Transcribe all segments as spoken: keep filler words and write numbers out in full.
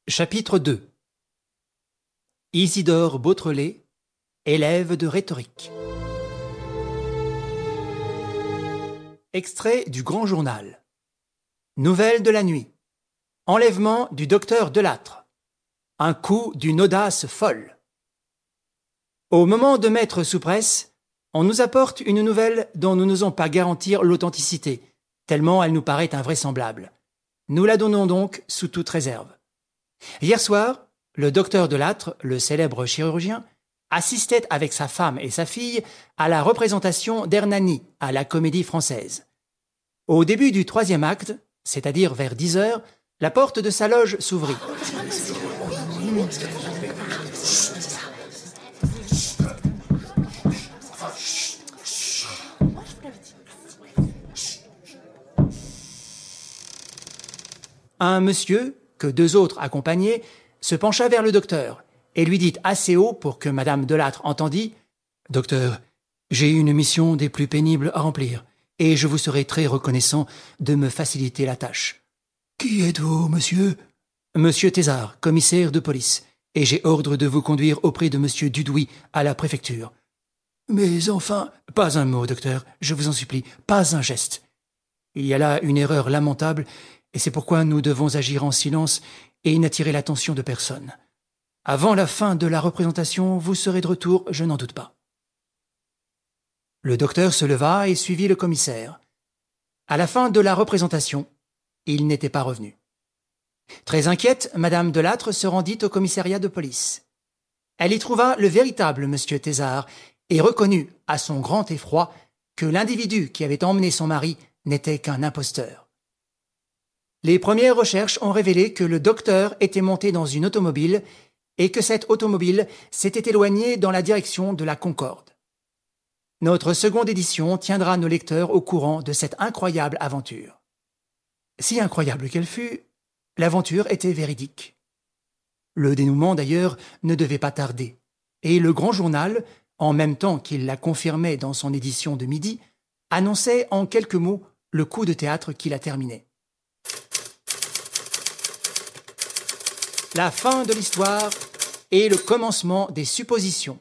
Chapitre deux. Isidore Beautrelet, élève de rhétorique. Extrait du Grand Journal. Nouvelle de la nuit. Enlèvement du docteur Delattre. Un coup d'une audace folle. Au moment de mettre sous presse, on nous apporte une nouvelle dont nous n'osons pas garantir l'authenticité, tellement elle nous paraît invraisemblable. Nous la donnons donc sous toute réserve. Hier soir, le docteur Delattre, le célèbre chirurgien, assistait avec sa femme et sa fille à la représentation d'Hernani à la Comédie Française. Au début du troisième acte, c'est-à-dire vers dix heures, la porte de sa loge s'ouvrit. Un monsieur, que deux autres accompagnaient, se pencha vers le docteur et lui dit assez haut pour que madame Delattre entendît « Docteur, j'ai une mission des plus pénibles à remplir et je vous serai très reconnaissant de me faciliter la tâche. »« Qui êtes-vous, monsieur ?»« Monsieur Thésard, commissaire de police, et j'ai ordre de vous conduire auprès de monsieur Dudouis à la préfecture. »« Mais enfin... »« Pas un mot, docteur, je vous en supplie, pas un geste. Il y a là une erreur lamentable et c'est pourquoi nous devons agir en silence et n'attirer l'attention de personne. Avant la fin de la représentation, vous serez de retour, je n'en doute pas. » Le docteur se leva et suivit le commissaire. À la fin de la représentation, il n'était pas revenu. Très inquiète, madame Delattre se rendit au commissariat de police. Elle y trouva le véritable monsieur Thésard et reconnut, à son grand effroi, que l'individu qui avait emmené son mari n'était qu'un imposteur. Les premières recherches ont révélé que le docteur était monté dans une automobile et que cette automobile s'était éloignée dans la direction de la Concorde. Notre seconde édition tiendra nos lecteurs au courant de cette incroyable aventure. Si incroyable qu'elle fût, l'aventure était véridique. Le dénouement, d'ailleurs, ne devait pas tarder, et le Grand Journal, en même temps qu'il la confirmait dans son édition de midi, annonçait en quelques mots le coup de théâtre qui la terminait. La fin de l'histoire et le commencement des suppositions.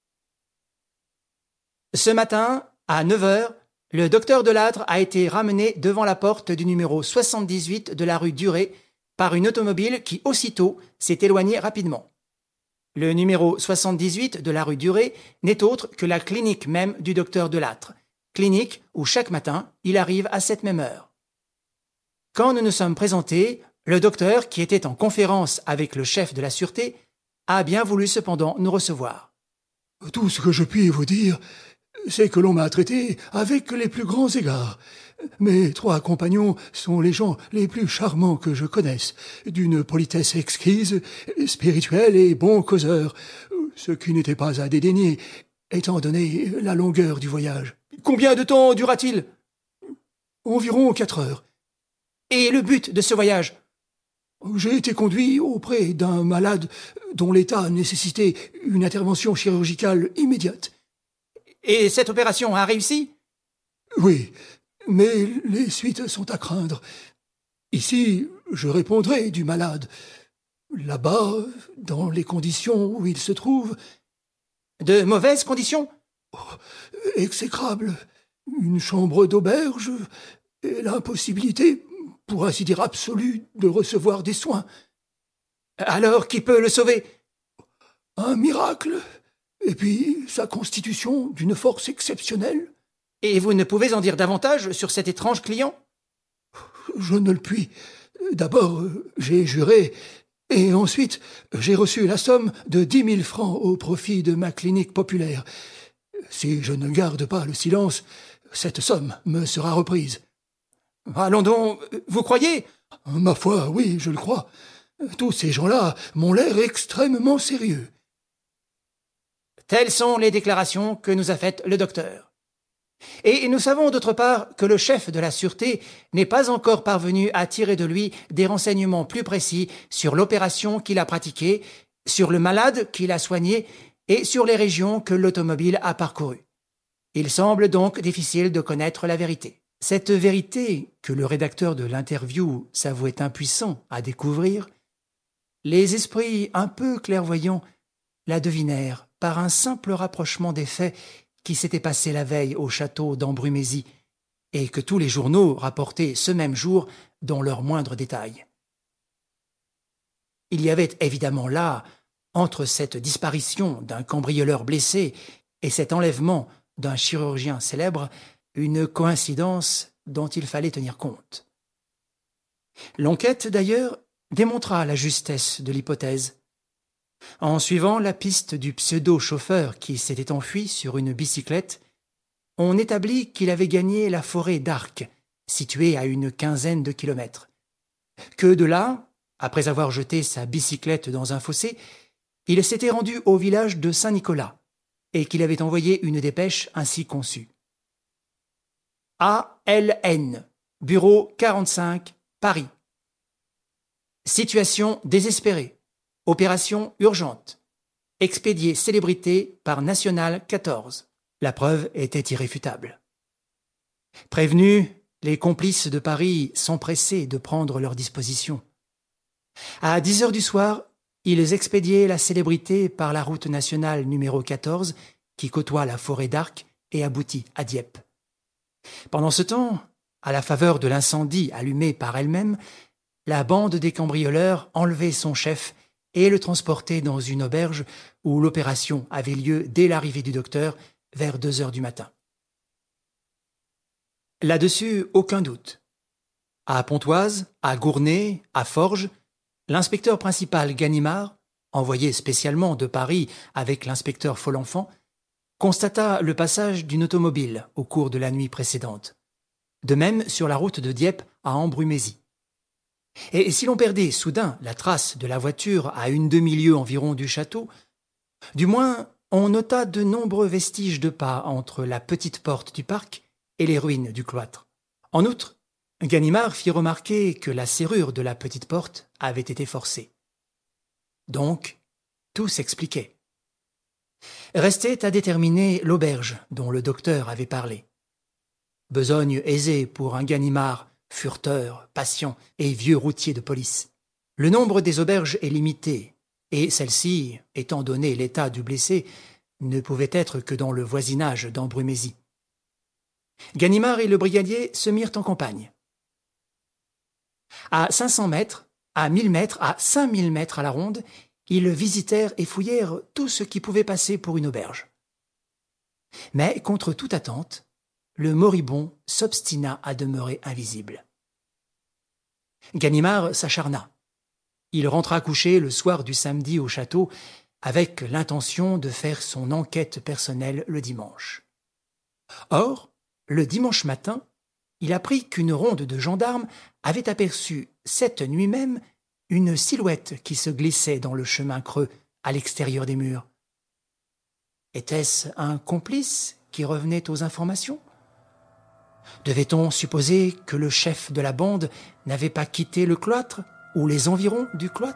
Ce matin, à neuf heures, le docteur Delattre a été ramené devant la porte du numéro soixante-dix-huit de la rue Duret par une automobile qui, aussitôt, s'est éloignée rapidement. Le numéro soixante-dix-huit de la rue Duret n'est autre que la clinique même du docteur Delattre, clinique où chaque matin, il arrive à cette même heure. Quand nous nous sommes présentés, le docteur, qui était en conférence avec le chef de la sûreté, a bien voulu cependant nous recevoir. « Tout ce que je puis vous dire, c'est que l'on m'a traité avec les plus grands égards. Mes trois compagnons sont les gens les plus charmants que je connaisse, d'une politesse exquise, spirituelle et bons causeurs, ce qui n'était pas à dédaigner, étant donné la longueur du voyage. »« Combien de temps dura-t-il ?»« Environ quatre heures. »« Et le but de ce voyage ?» J'ai été conduit auprès d'un malade dont l'état nécessitait une intervention chirurgicale immédiate. Et cette opération a réussi ? Oui, mais les suites sont à craindre. Ici, je répondrai du malade. Là-bas, dans les conditions où il se trouve... De mauvaises conditions ? Oh, exécrables. Une chambre d'auberge et l'impossibilité... pour ainsi dire absolu, de recevoir des soins. Alors, qui peut le sauver ? Un miracle, et puis sa constitution d'une force exceptionnelle. Et vous ne pouvez en dire davantage sur cet étrange client ? Je ne le puis. D'abord, j'ai juré, et ensuite, j'ai reçu la somme de dix mille francs au profit de ma clinique populaire. Si je ne garde pas le silence, cette somme me sera reprise. Allons donc, vous croyez ? Ma foi, oui, je le crois. Tous ces gens-là m'ont l'air extrêmement sérieux. Telles sont les déclarations que nous a faites le docteur. Et nous savons d'autre part que le chef de la sûreté n'est pas encore parvenu à tirer de lui des renseignements plus précis sur l'opération qu'il a pratiquée, sur le malade qu'il a soigné et sur les régions que l'automobile a parcourues. Il semble donc difficile de connaître la vérité. Cette vérité, que le rédacteur de l'interview s'avouait impuissant à découvrir, Les esprits un peu clairvoyants la devinèrent par un simple rapprochement des faits qui s'étaient passés la veille au château d'Embrumésie et que tous les journaux rapportaient ce même jour dans leurs moindres détails. Il y avait évidemment là, entre cette disparition d'un cambrioleur blessé et cet enlèvement d'un chirurgien célèbre, une coïncidence dont il fallait tenir compte. L'enquête, d'ailleurs, démontra la justesse de l'hypothèse. En suivant la piste du pseudo-chauffeur qui s'était enfui sur une bicyclette, on établit qu'il avait gagné la forêt d'Arques, située à une quinzaine de kilomètres. Que de là, après avoir jeté sa bicyclette dans un fossé, il s'était rendu au village de Saint-Nicolas et qu'il avait envoyé une dépêche ainsi conçue. A L N, bureau quarante-cinq, Paris. Situation désespérée. Opération urgente. Expédié célébrité par National quatorze. La preuve était irréfutable. Prévenus, les complices de Paris s'empressaient de prendre leurs dispositions. À dix heures du soir, ils expédiaient la célébrité par la route nationale numéro quatorze qui côtoie la forêt d'Arques et aboutit à Dieppe. Pendant ce temps, à la faveur de l'incendie allumé par elle-même, la bande des cambrioleurs enlevait son chef et le transportait dans une auberge où l'opération avait lieu dès l'arrivée du docteur vers deux heures du matin. Là-dessus, aucun doute. À Pontoise, à Gournay, à Forges, l'inspecteur principal Ganimard, envoyé spécialement de Paris avec l'inspecteur Folenfant, constata le passage d'une automobile au cours de la nuit précédente. De même sur la route de Dieppe à Embrumésie. Et si l'on perdait soudain la trace de la voiture à une demi-lieue environ du château, du moins on nota de nombreux vestiges de pas entre la petite porte du parc et les ruines du cloître. En outre, Ganimard fit remarquer que la serrure de la petite porte avait été forcée. Donc, tout s'expliquait. Restait à déterminer l'auberge dont le docteur avait parlé. Besogne aisée pour un Ganimard, fureteur, patient et vieux routier de police. Le nombre des auberges est limité, et celle-ci, étant donné l'état du blessé, ne pouvait être que dans le voisinage d'Embrumésie. Ganimard et le brigadier se mirent en campagne. À cinq cents mètres, à mille mètres, à cinq mille mètres à la ronde, ils visitèrent et fouillèrent tout ce qui pouvait passer pour une auberge. Mais, contre toute attente, le moribond s'obstina à demeurer invisible. Ganimard s'acharna. Il rentra coucher le soir du samedi au château avec l'intention de faire son enquête personnelle le dimanche. Or, le dimanche matin, il apprit qu'une ronde de gendarmes avait aperçu cette nuit même une silhouette qui se glissait dans le chemin creux à l'extérieur des murs. Était-ce un complice qui revenait aux informations ? Devait-on supposer que le chef de la bande n'avait pas quitté le cloître ou les environs du cloître ?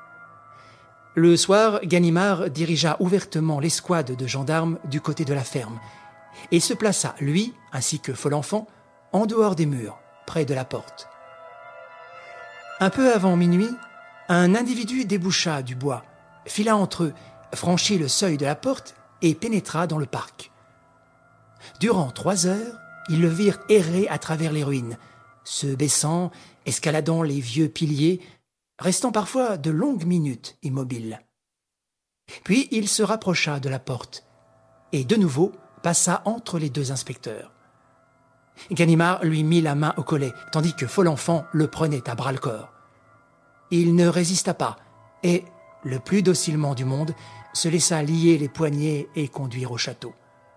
Le soir, Ganimard dirigea ouvertement l'escouade de gendarmes du côté de la ferme et se plaça, lui, ainsi que Folenfant, en dehors des murs, près de la porte. Un peu avant minuit, un individu déboucha du bois, fila entre eux, franchit le seuil de la porte et pénétra dans le parc. Durant trois heures, ils le virent errer à travers les ruines, se baissant, escaladant les vieux piliers, restant parfois de longues minutes immobile. Puis il se rapprocha de la porte et de nouveau passa entre les deux inspecteurs. Ganimard lui mit la main au collet, tandis que Folenfant le prenait à bras-le-corps. Il ne résista pas et, le plus docilement du monde, se laissa lier les poignets et conduire au château.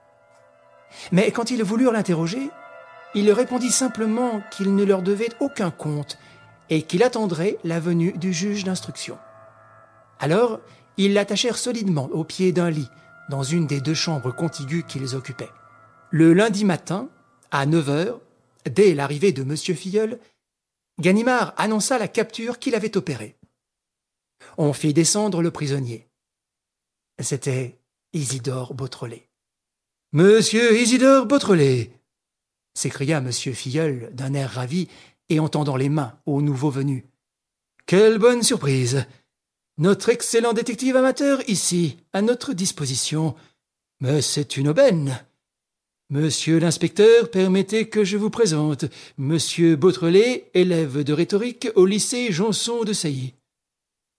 Mais quand ils voulurent l'interroger, il répondit simplement qu'il ne leur devait aucun compte et qu'il attendrait la venue du juge d'instruction. Alors, ils l'attachèrent solidement au pied d'un lit, dans une des deux chambres contiguës qu'ils occupaient. Le lundi matin, à neuf heures, dès l'arrivée de M. Filleul, Ganimard annonça la capture qu'il avait opérée. On fit descendre le prisonnier. C'était Isidore Beautrelet. « Monsieur Isidore Beautrelet !» s'écria M. Filleul d'un air ravi et en tendant les mains au nouveau venu. « Quelle bonne surprise ! Notre excellent détective amateur ici, à notre disposition. Mais c'est une aubaine. Monsieur l'inspecteur, permettez que je vous présente Monsieur Beautrelet, élève de rhétorique au lycée Janson de Sailly.